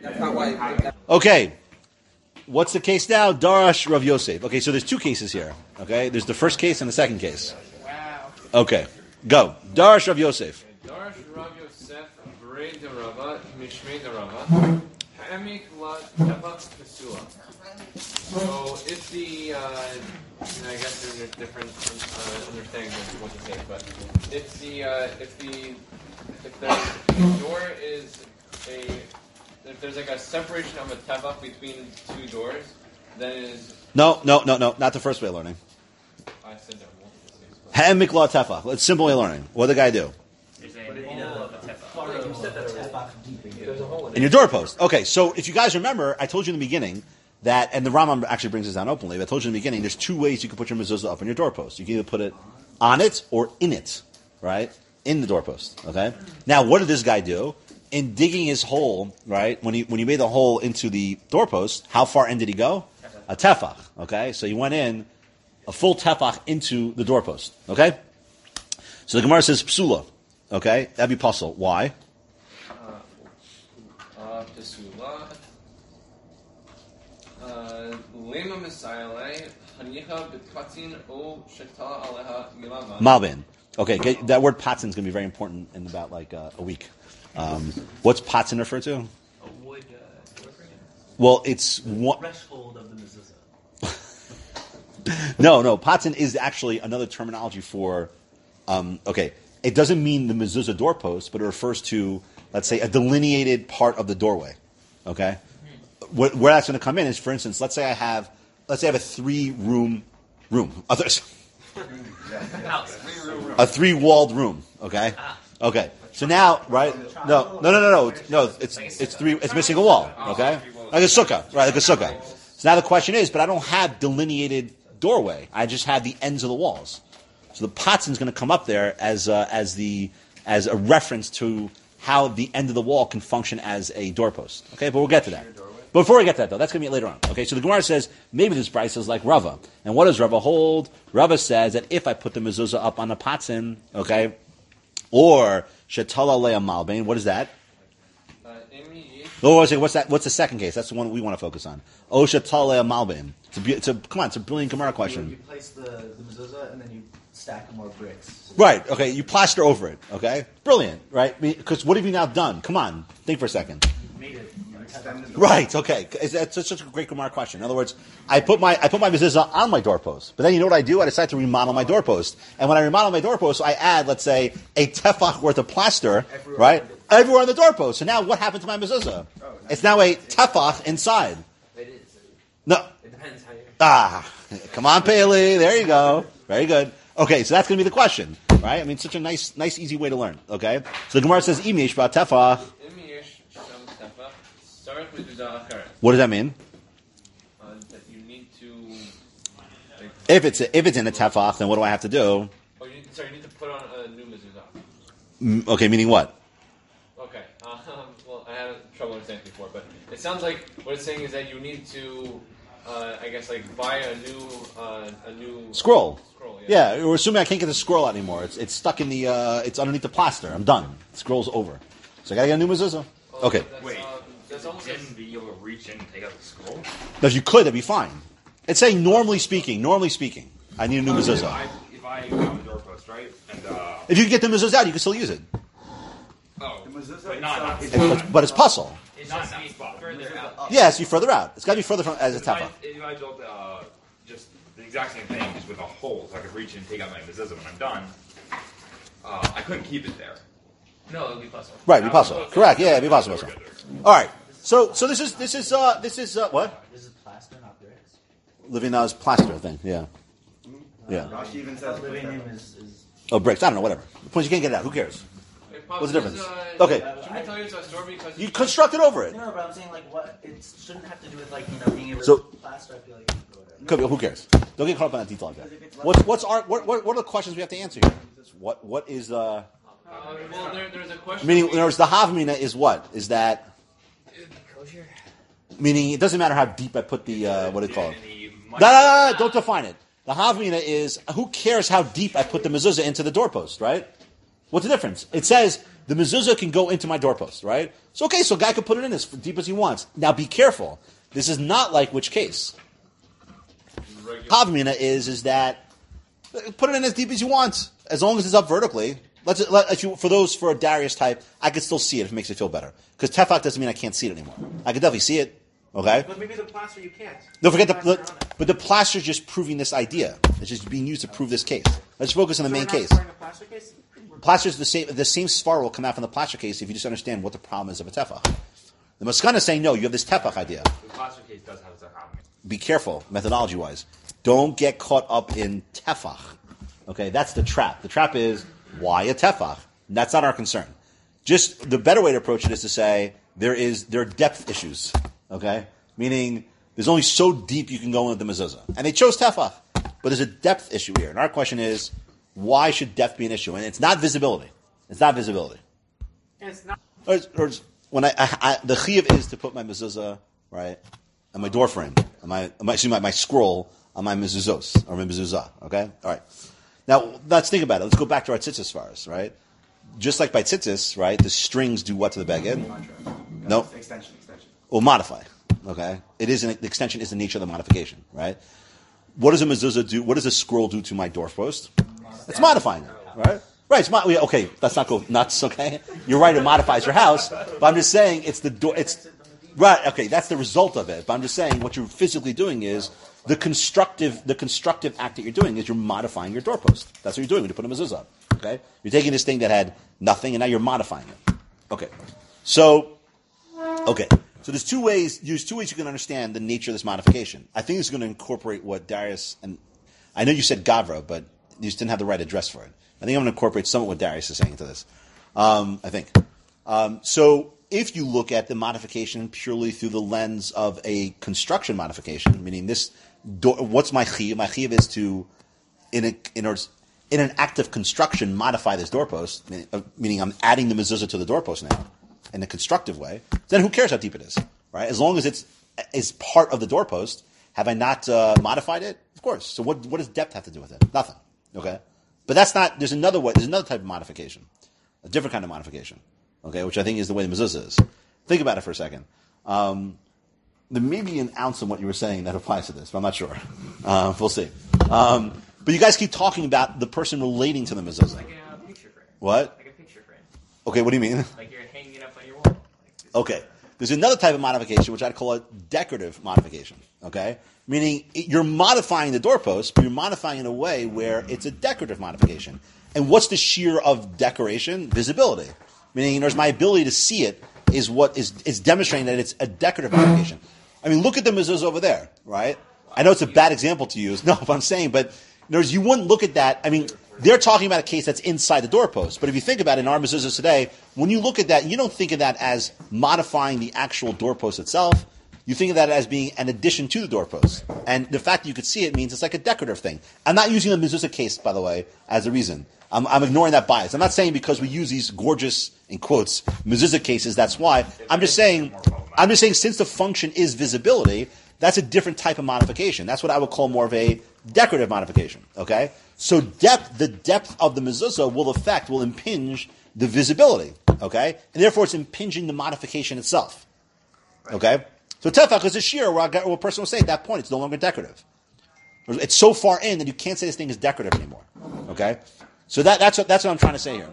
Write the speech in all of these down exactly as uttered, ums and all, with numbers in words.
That's not why. Okay. What's the case now? Darash Rav Yosef. Okay, so there's two cases here. Okay, there's the first case and the second case. Wow. Okay, go. Darash Rav Yosef. Darash Rav Yosef, Vrei de Rava, Mishmei de Rava, Ha'emik la Tefach Pesua. So if the, uh, and I guess there's different uh, understandings of what to say, but if the, uh, if the, if the door is a, if there's like a separation of a tefach between two doors, then it is... No, no, no, no, not the first way of learning. I said that one. Ha'em mikla tefach. It's simple way of learning. What did the guy do? In your doorpost. Okay, so if you guys remember, I told you in the beginning that, and the Rambam actually brings this down openly, but I told you in the beginning, there's two ways you can put your mezuzah up on your doorpost. You can either put it on it or in it, right? In the doorpost, okay? Now, what did this guy do? In digging his hole, right, when he when he made the hole into the doorpost, how far in did he go? A tefach, okay? So he went in a full tefach into the doorpost, okay? So the Gemara says psula, okay? That'd be puzzle. Why? Uh, Pesula. Lema Messiah, Hanicha Bitkatin O Shekta Aleha Milava. Malbin. Okay, get, that word patzin is going to be very important in about like uh, a week. Um, what's patzin refer to? A wood. Uh, well, it's one threshold of the mezuzah. no, no. Patzin is actually another terminology for. Um, okay, it doesn't mean the mezuzah doorpost, but it refers to, let's say, a delineated part of the doorway. Okay, mm-hmm. where, where that's going to come in is, for instance, let's say I have, let's say I have a three-room room, others, a three-walled room. Okay, okay. So now, right? No, no, no, no, no. No, it's it's three. It's missing a wall. Okay, like a sukkah, right? Like a sukkah. So now the question is, but I don't have delineated doorway. I just have the ends of the walls. So the patzin is going to come up there as uh, as the as a reference to how the end of the wall can function as a doorpost. Okay, but we'll get to that. But before we get to that, though, that's going to be later on. Okay, so the Gemara says maybe this brisa is like Rava, and what does Rava hold? Rava says that if I put the mezuzah up on the patzin, okay, or shetala le'a malbein, what is that? Uh, Oh, what's that? What's the second case? That's the one we want to focus on. Oh, shetala le'a malbein. It's a, it's a come on, it's a brilliant Gemara question. You, you place the, the mezuzah and then you stack more bricks. Right. Okay. You plaster over it. Okay. Brilliant. Right. Because what have you now done? Come on. Think for a second. Made it. Right. Okay. That's such a great Gemara question. In other words, I put my I put my mezuzah on my doorpost, but then you know what I do? I decide to remodel my doorpost, and when I remodel my doorpost, I add, let's say, a tefach worth of plaster, everywhere right, on everywhere on the doorpost. So now, what happened to my mezuzah? Oh, it's now a tefach inside. It is. No. It depends how you. Ah, come on, Paley. There you go. Very good. Okay, so that's going to be the question, right? I mean, such a nice, nice, easy way to learn. Okay, so the Gemara says, "Imish ba tefach." What does that mean? Uh, that you need to. Like, if it's a, if it's in a tefach, then what do I have to do? Oh, you need, sorry, you need to put on a new mezuzah. Mm, okay, meaning what? Okay. Um, well, I had trouble understanding before, but it sounds like what it's saying is that you need to, uh, I guess, like buy a new, uh, a new scroll. Scroll. Yeah. yeah. We're assuming I can't get the scroll out anymore. It's it's stuck in the. Uh, it's underneath the plaster. I'm done. The scroll's over. So I gotta get a new mezuzah. Oh, okay. Wait. Um, That's almost Couldn't be able to reach in and take out the scroll? Now, if you could, that'd be fine. It's saying normally speaking, normally speaking, I need a new mezuzah. If I, if I have a doorpost, right? And, uh, if you get the mezuzah out, you can still use it. Oh, The mezuzah but not, not, itself It's, is- but, but it's puzzle. It's not just that be spot. further out. Yes, you further out. It's got to be further from as a If I, tefach. if I built uh, just the exact same thing, just with a hole, so I could reach in and take out my mezuzah when I'm done, uh, I couldn't keep it there. No, it would be possible. Right, it'd be possible. Correct. Yeah, it'd be possible. We're good there. All right. So, so this is this is uh, this is uh, what? This is plaster, not bricks. Living now is plaster thing. Yeah. Yeah. Rashi even says living name is, is Oh, bricks. I don't know. Whatever. The point is you can't get it out. Who cares? What's the difference? Uh, Okay. Should we tell you it's a store because You construct it over it. no, but I'm saying like what it shouldn't have to do with like you know being able So- to plaster. I feel like you can go there. Could be, who cares? Don't get caught up on that detail like that. What's what's our what, what what are the questions we have to answer here? What what is uh? Uh, well, there, there's a question. Meaning, in other words, the havmina is what? Is that meaning? It doesn't matter how deep I put the uh, what do you call it? No, no, no, no, don't define it. The havmina is who cares how deep I put the mezuzah into the doorpost, right? What's the difference? It says the mezuzah can go into my doorpost, right? So okay, so a guy can put it in as deep as he wants. Now be careful. This is not like which case. Havamina is is that put it in as deep as you want, as long as it's up vertically. Let's let, if you, for those for a Darius type, I could still see it if it makes me feel better. Because tefach doesn't mean I can't see it anymore. I can definitely see it. Okay. But maybe the plaster you can't. Don't forget the, the but the plaster is just proving this idea. It's just being used to prove this case. Let's focus on the So main we're not case. squaring a plaster case? Plaster is the same. The same svar will come out from the plaster case if you just understand what the problem is of a tefach. The maskana is saying no. You have this tefach idea. The plaster case does have its own problem. Be careful, methodology wise. Don't get caught up in tefach. Okay, that's the trap. The trap is why a tefach. That's not our concern. Just the better way to approach it is to say there is there are depth issues. Okay, meaning there's only so deep you can go into the mezuzah, and they chose tefach, but there's a depth issue here. And our question is, why should depth be an issue? And it's not visibility. It's not visibility. And it's not. Or, or when I, I, I the chiyuv is to put my mezuzah right on my door frame, on my, on my, excuse me, my scroll on my mezuzos or my mezuzah. Okay, all right. Now let's think about it. Let's go back to our tzitzis faras, right? Just like by tzitzis, right? The strings do what to the beged? No. Extension, extension. Or modify. Okay, it is an the extension is the nature of the modification, right? What does a mezuzah do? What does a scroll do to my doorpost? It's modifying it, right? Right. It's mo- okay. Let's not go nuts. Okay, you're right. It modifies your house, but I'm just saying it's the door. It's right. Okay, that's the result of it. But I'm just saying what you're physically doing is the constructive. The constructive act that you're doing is you're modifying your doorpost. That's what you're doing when you put a mezuzah up. Okay, you're taking this thing that had nothing and now you're modifying it. Okay, so okay. So there's two ways. There's two ways you can understand the nature of this modification. I think it's going to incorporate what Darius and I know you said Gavra, but you just didn't have the right address for it. I think I'm going to incorporate some of what Darius is saying into this. Um, I think. Um, so if you look at the modification purely through the lens of a construction modification, meaning this, door, what's my chiyuv? My chiyuv is to, in a, in, a, in an act of construction, modify this doorpost, meaning, uh, meaning I'm adding the mezuzah to the doorpost now, in a constructive way. Then who cares how deep it is, right? As long as it's is part of the doorpost, have I not uh, modified it? Of course. So what what does depth have to do with it? Nothing. Okay, but that's not. There's another way. There's another type of modification, a different kind of modification. Okay, which I think is the way the mezuzah is. Think about it for a second. Um, there may be an ounce of what you were saying that applies to this, but I'm not sure. Uh, we'll see. Um, but you guys keep talking about the person relating to the mezuzah. Like a picture frame. What? Like a picture frame. Okay, what do you mean? Like you're hanging it up on your wall. Like this. Okay. There's another type of modification, which I'd call a decorative modification. Okay? Meaning it- you're modifying the doorpost, but you're modifying in a way where it's a decorative modification. And what's the sheer of decoration? Visibility. Meaning there's my ability to see it is what is, is demonstrating that it's a decorative modification. I mean, look at the mezuzah over there, right? I know it's a bad example to use. No, but I'm saying, but there's, you wouldn't look at that. I mean, they're talking about a case that's inside the doorpost. But if you think about it in our mezuzahs today, when you look at that, you don't think of that as modifying the actual doorpost itself. You think of that as being an addition to the doorpost. And the fact that you could see it means it's like a decorative thing. I'm not using the mezuzah case, by the way, as a reason. I'm, I'm ignoring that bias. I'm not saying because we use these gorgeous, in quotes, mezuzah cases, that's why. I'm just saying, I'm just saying since the function is visibility, that's a different type of modification. That's what I would call more of a decorative modification. Okay? So depth, the depth of the mezuzah will affect, will impinge the visibility. Okay? And therefore it's impinging the modification itself. Okay? So tefach is a shear where a person will say at that point it's no longer decorative. It's so far in that you can't say this thing is decorative anymore. Okay? So that, that's, what, that's what I'm trying to say here.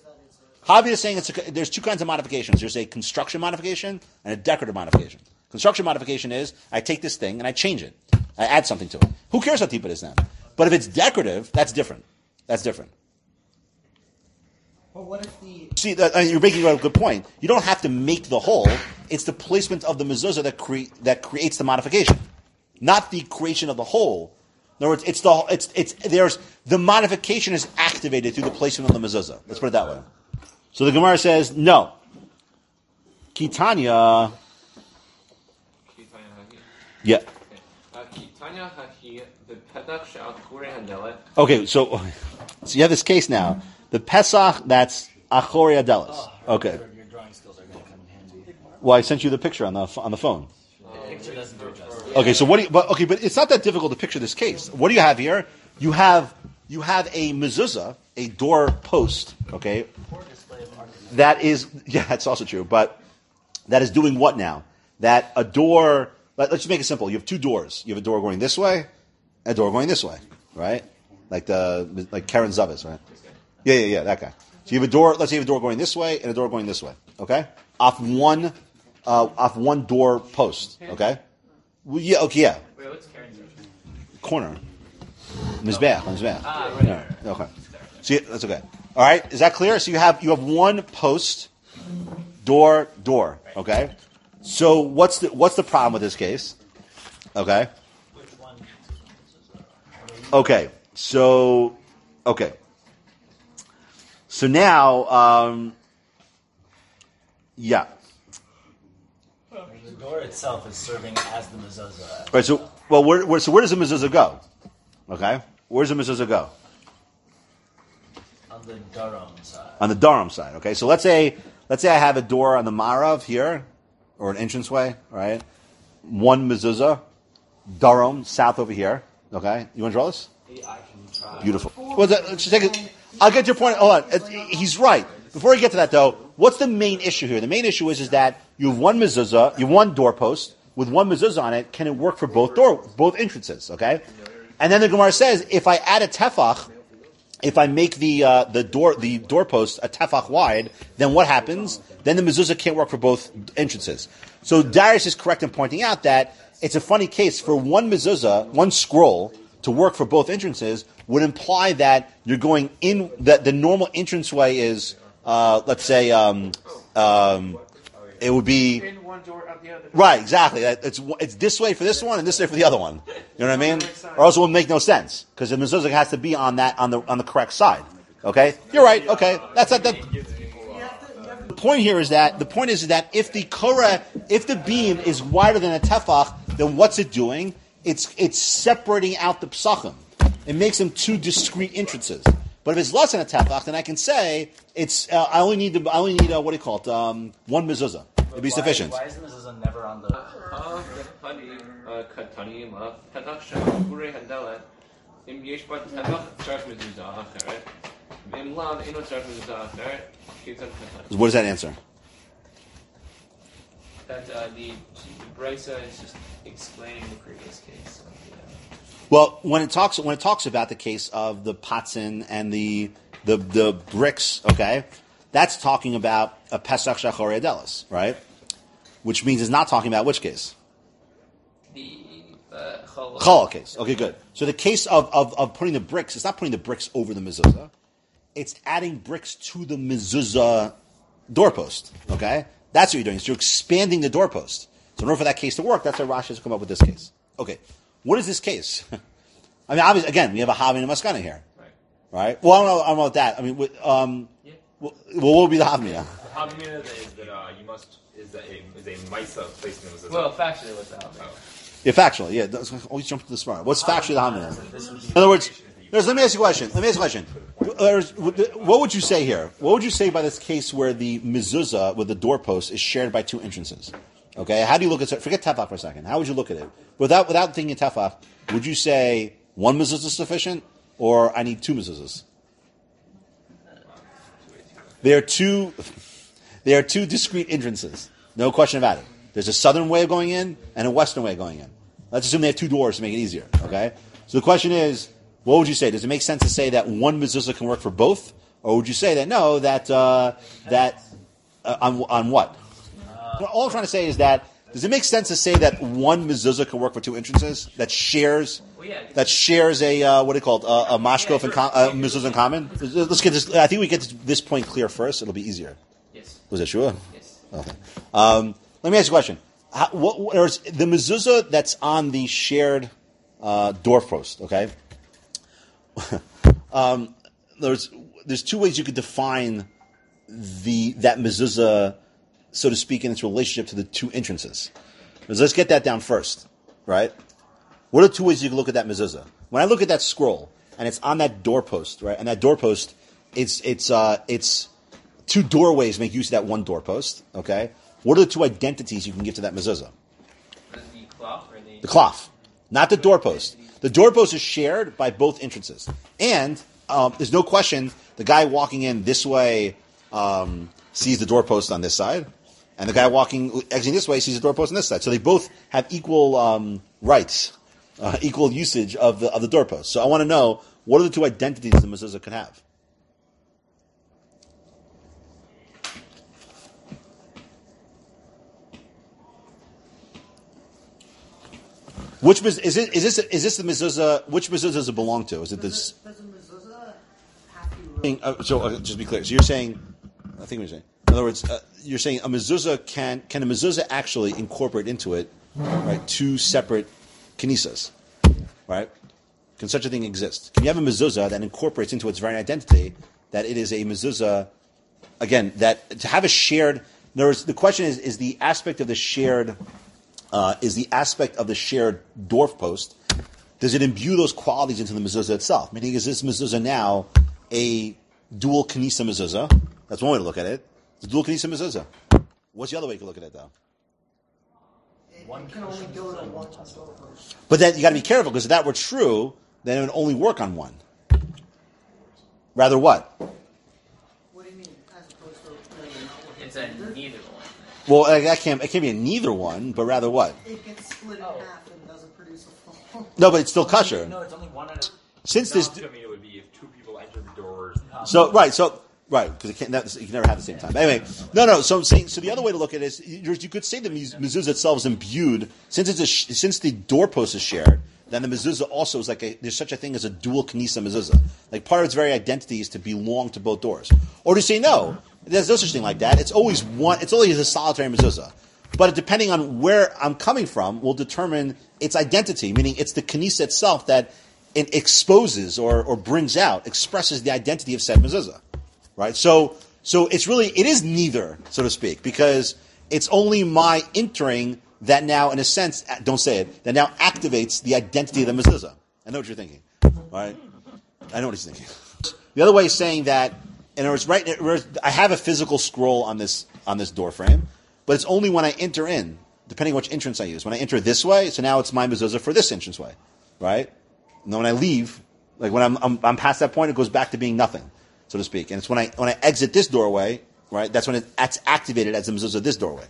Javi is saying it's a, there's two kinds of modifications. There's a construction modification and a decorative modification. Construction modification is I take this thing and I change it. I add something to it. Who cares how deep it is then? But if it's decorative, that's different. That's different. Well, what if the See, that, uh, you're making a good point. You don't have to make the hole. It's the placement of the mezuzah that, cre- that creates the modification, not the creation of the hole. In other words, it's the it's it's there's the modification is activated through the placement of the mezuzah. Let's put it that way. So the Gemara says no. Kitanya. Yeah. Okay, so so you have this case now. The Pesach that's Achori Adelis. Okay. your drawing skills are going to come in handy? Well, I sent you the picture on the on the phone. The picture doesn't do it justice. Okay, so what do you, but okay, but it's not that difficult to picture this case. What do you have here? You have you have a mezuzah, a door post, okay, Poor display of architecture. that is, yeah, that's also true, but that is doing what now? That a door, let, let's just make it simple. You have two doors. You have a door going this way, and a door going this way, right? Like the, like Karen Zavis, right? Yeah, yeah, yeah, that guy. So you have a door, let's say you have a door going this way and a door going this way, okay? Off one, uh, off one door post, okay? Well, yeah, okay, yeah. Wait, what's Karen's version? Corner. Mizbeach, Mizbeach. Ah, right, Yeah, right, right. okay. So you, that's okay. All right, is that clear? So you have you have one post, door, door. Okay. So what's the what's the problem with this case? Okay. Which one? Okay. So okay. So now, um, yeah. The door itself is serving as the mezuzah. All right. So well, where, where so where does the mezuzah go? Okay. Where does the mezuzah go? On the Durham side. On the Durham side, okay? So let's say let's say I have a door on the Marav here, or an entranceway, right? One mezuzah, Durham, south over here, okay? You want to draw this? I can try. Beautiful. Well, that, let's just take it. I'll get to your point. Hold on. It, he's right. Before we get to that, though, what's the main issue here? The main issue is, is that you have one mezuzah, you have one doorpost, with one mezuzah on it, can it work for both door, both entrances, okay? And then the Gemara says, if I add a tefach, if I make the uh, the door the doorpost a tefach wide, then what happens? Then the mezuzah can't work for both entrances. So Darius is correct in pointing out that it's a funny case for one mezuzah, one scroll, to work for both entrances would imply that you're going in, that the normal entranceway is, uh, let's say, um, um, it would be In one door, out the other. right, exactly. It's it's this way for this one and this way for the other one. You know what I mean? Or else it would make no sense because the mezuzah has to be on that on the on the correct side. Okay, you're right. Okay, that's not that. The point here is that the point is that if the korah, if the beam is wider than a tefach, then what's it doing? It's it's separating out the psachim. It makes them two discrete entrances. But if it's less than a tefach, then I can say it's. Uh, I only need the. I only need uh, what do you call it? Um, one mezuzah. It'd be Why- sufficient. Why is the mezuzah never on the... קטנים, פתח שם גורי הדלת, אם יש בה טבח צריך מזוזה אחרת, ואם לאו אינו צריך מזוזה אחרת, כיצד קטן. What does that answer? That uh, the, the Brisa is just explaining the previous case. Of the, uh, Well, when it talks when it talks about the case of the patzin and the the the bricks, okay, that's talking about a Pesach Shachor Adelis, right? Which means it's not talking about which case? the uh, Chala. Chala case. Okay, good. So the case of, of, of putting the bricks, it's not putting the bricks over the mezuzah. It's adding bricks to the mezuzah doorpost. Okay? That's what you're doing. So you're expanding the doorpost. So in order for that case to work, that's why Rashi has come up with this case. Okay. What is this case? I mean, obviously, again, we have a Havin and a Maskana here. Right. Right? Well, I don't know, I don't know about that. I mean, what- um, Yeah. well, what would be the Havmina? How do you know that is that uh, you must is that a, is a Misa placed in the mezuzah? Well, factually, what's out there? Yeah, factually, yeah. that's- Always jump to the smart. What's factually the Havmina? In other words, there's, let me ask you a question. Let me ask you a question. There's, what would you say here? What would you say by this case where the mezuzah with the doorpost is shared by two entrances? Okay, how do you look at it? Forget tefach for a second. How would you look at it? Without without thinking tefach, would you say one mezuzah is sufficient, or I need two mezuzahs? There are two. There are two discrete entrances. No question about it. There's a southern way of going in and a western way of going in. Let's assume they have two doors to make it easier. Okay. So the question is, what would you say? Does it make sense to say that one mezuzah can work for both, or would you say that no, that uh, that uh, on on what? All I'm trying to say is that does it make sense to say that one mezuzah can work for two entrances that shares Well, yeah. that shares a uh, what do you call it uh, a mashkof and com- uh, mezuzah in common? Let's get this. I think we get this point clear first. It'll be easier. Yes. Was it sure? Yes. Okay. Um, let me ask you a question. How, what, what, there's the mezuzah that's on the shared uh, doorpost. Okay. um, there's there's two ways you could define the that mezuzah, so to speak, in its relationship to the two entrances. Because let's get that down first, right? What are two ways you can look at that mezuzah? When I look at that scroll and it's on that doorpost, right? And that doorpost, it's it's uh, it's two doorways make use of that one doorpost. Okay. What are the two identities you can give to that mezuzah? The cloth or the... The cloth, not the doorpost. The doorpost is shared by both entrances, and um, there's no question the guy walking in this way, um, sees the doorpost on this side, and the guy walking exiting this way sees the doorpost on this side. So they both have equal um, rights, uh, equal usage of the of the doorpost. So I want to know, what are the two identities the mezuzah can have? Which is it? Is this is this the mezuzah? Which mezuzah does it belong to? Is it this? Does a mezuzah have to? Uh, so uh, just be clear. So you're saying, I think you're saying. In other words, uh, you're saying a mezuzah can can a mezuzah actually incorporate into it, right? Two separate kinisas, right? Can such a thing exist? Can you have a mezuzah that incorporates into its very identity that it is a mezuzah? Again, that to have a shared. In other words, the question is: is the aspect of the shared? Uh, is the aspect of the shared doorpost, does it imbue those qualities into the mezuzah itself? Meaning, is this mezuzah now a dual kanisa mezuzah? That's one way to look at it. It's a dual kanisa mezuzah. What's the other way you can look at it, though? One can only go to one doorpost. But then you got to be careful, because if that were true, then it would only work on one. Rather what? What do you mean, as opposed to uh, not working? It's a neither one. Well, uh, that can't, it can't be a neither one, but rather what? It gets split in half and doesn't produce a full. No, but it's still kosher. No, it's only one at a Since this, To me, it would be if two people enter the doors. so right, so right, because it can't, that, you can never have the same time. Anyway, no, no. So I'm saying, so the other way to look at it is, you you could say the mezuzah itself is imbued since it's a, since the doorpost is shared. Then the mezuzah also is like a, there's such a thing as a dual kanisa mezuzah. Like part of its very identity is to belong to both doors. Or to say no, there's no such thing like that. It's always one. It's always a solitary mezuzah. But depending on where I'm coming from, will determine its identity. Meaning, it's the kanisa itself that it exposes or, or brings out, expresses the identity of said mezuzah. Right. So, so it's really it is neither, so to speak, because it's only my entering that now, in a sense, don't say it, that now activates the identity of the mezuzah. I know what you're thinking. Right. I know what he's thinking. The other way is saying that, in other words, right, I have a physical scroll on this on this door frame, but it's only when I enter in, depending on which entrance I use. When I enter this way, so now it's my mezuzah for this entrance way, right? And then when I leave, like when I'm, I'm I'm past that point, it goes back to being nothing, so to speak. And it's when I when I exit this doorway, right? That's when it, it's activated as the mezuzah this doorway.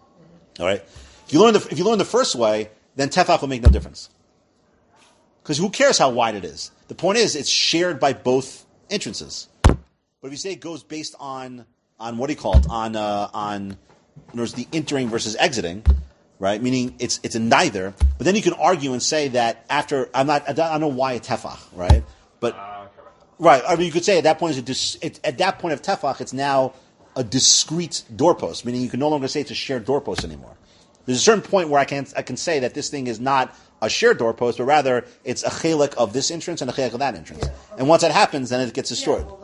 All right. If you learn the if you learn the first way, then tefach will make no difference, because who cares how wide it is? The point is, it's shared by both entrances. But if you say it goes based on on what do you call it on uh, on there's the entering versus exiting, right? Meaning it's it's a neither. But then you can argue and say that after I'm not I don't know why a tefach, right? But right, I mean you could say at that point it's a dis, it, at that point of tefach it's now a discrete doorpost, meaning you can no longer say it's a shared doorpost anymore. There's a certain point where I can I can say that this thing is not a shared doorpost, but rather it's a chelik of this entrance and a chelik of that entrance. And once that happens, then it gets destroyed. Yeah, well,